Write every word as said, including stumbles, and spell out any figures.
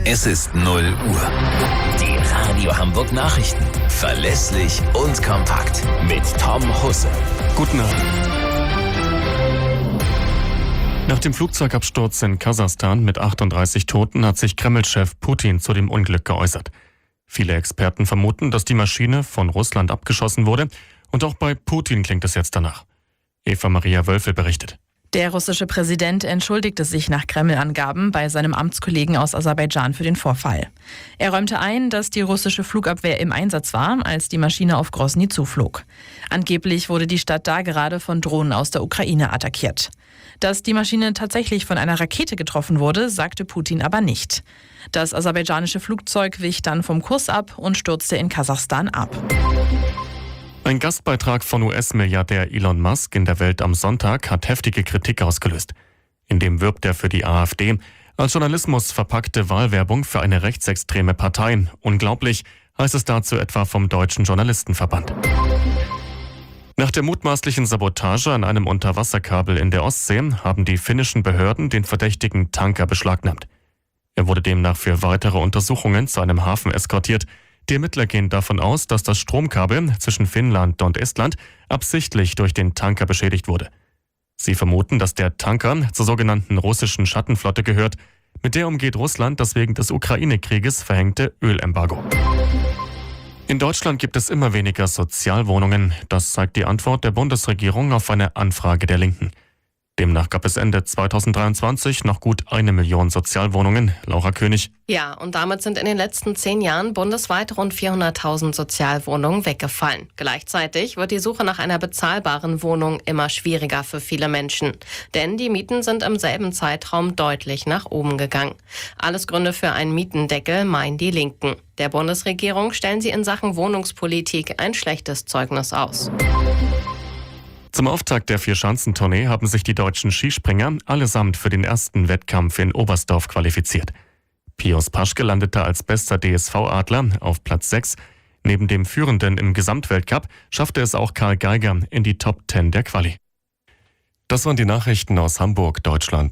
Es ist null Uhr. Die Radio Hamburg Nachrichten. Verlässlich und kompakt. Mit Tom Husse. Guten Abend. Nach dem Flugzeugabsturz in Kasachstan mit achtunddreißig Toten hat sich Kreml-Chef Putin zu dem Unglück geäußert. Viele Experten vermuten, dass die Maschine von Russland abgeschossen wurde, und auch bei Putin klingt es jetzt danach. Eva Maria Wölfel berichtet. Der russische Präsident entschuldigte sich nach Kreml-Angaben bei seinem Amtskollegen aus Aserbaidschan für den Vorfall. Er räumte ein, dass die russische Flugabwehr im Einsatz war, als die Maschine auf Grosny zuflog. Angeblich wurde die Stadt da gerade von Drohnen aus der Ukraine attackiert. Dass die Maschine tatsächlich von einer Rakete getroffen wurde, sagte Putin aber nicht. Das aserbaidschanische Flugzeug wich dann vom Kurs ab und stürzte in Kasachstan ab. Ein Gastbeitrag von U S-Milliardär Elon Musk in der Welt am Sonntag hat heftige Kritik ausgelöst. In dem wirbt er für die AfD als Journalismus verpackte Wahlwerbung für eine rechtsextreme Partei. Unglaublich, heißt es dazu etwa vom Deutschen Journalistenverband. Nach der mutmaßlichen Sabotage an einem Unterwasserkabel in der Ostsee haben die finnischen Behörden den verdächtigen Tanker beschlagnahmt. Er wurde demnach für weitere Untersuchungen zu einem Hafen eskortiert. Die Ermittler gehen davon aus, dass das Stromkabel zwischen Finnland und Estland absichtlich durch den Tanker beschädigt wurde. Sie vermuten, dass der Tanker zur sogenannten russischen Schattenflotte gehört. Mit der umgeht Russland das wegen des Ukraine-Krieges verhängte Ölembargo. In Deutschland gibt es immer weniger Sozialwohnungen. Das zeigt die Antwort der Bundesregierung auf eine Anfrage der Linken. Demnach gab es Ende zweitausenddreiundzwanzig noch gut eine Million Sozialwohnungen. Laura König. Ja, und damit sind in den letzten zehn Jahren bundesweit rund vierhunderttausend Sozialwohnungen weggefallen. Gleichzeitig wird die Suche nach einer bezahlbaren Wohnung immer schwieriger für viele Menschen. Denn die Mieten sind im selben Zeitraum deutlich nach oben gegangen. Alles Gründe für einen Mietendeckel, meinen die Linken. Der Bundesregierung stellen sie in Sachen Wohnungspolitik ein schlechtes Zeugnis aus. Zum Auftakt der Vierschanzentournee haben sich die deutschen Skispringer allesamt für den ersten Wettkampf in Oberstdorf qualifiziert. Pius Paschke landete als bester D S V-Adler auf Platz sechs. Neben dem Führenden im Gesamtweltcup schaffte es auch Karl Geiger in die Top zehn der Quali. Das waren die Nachrichten aus Hamburg, Deutschland.